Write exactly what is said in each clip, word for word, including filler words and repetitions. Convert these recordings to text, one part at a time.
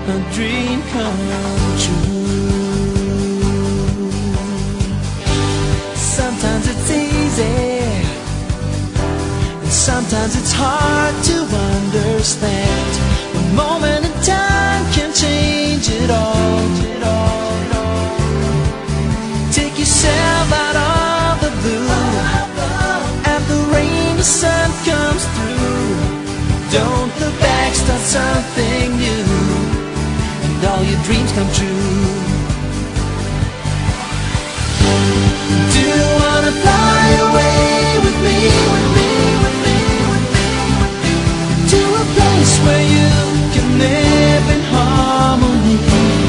a dream come true. Sometimes it's easy, and sometimes it's hard to understand. One moment in time can change it all. Take yourself out of the blue. After rain, the sun comes through. Don't look back, start something new, and all your dreams come true. Do you wanna fly away with me, with me, with me, with me, with me, to a place where you can live in harmony?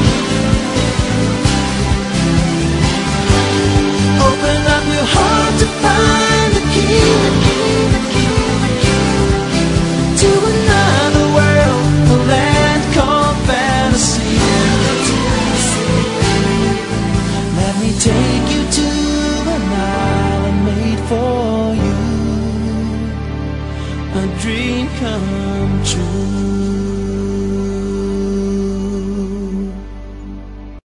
Open up your heart to find the key, the key, the key, the key, to another world, a land called fantasy. Let me take you to an island made for you, a dream come true.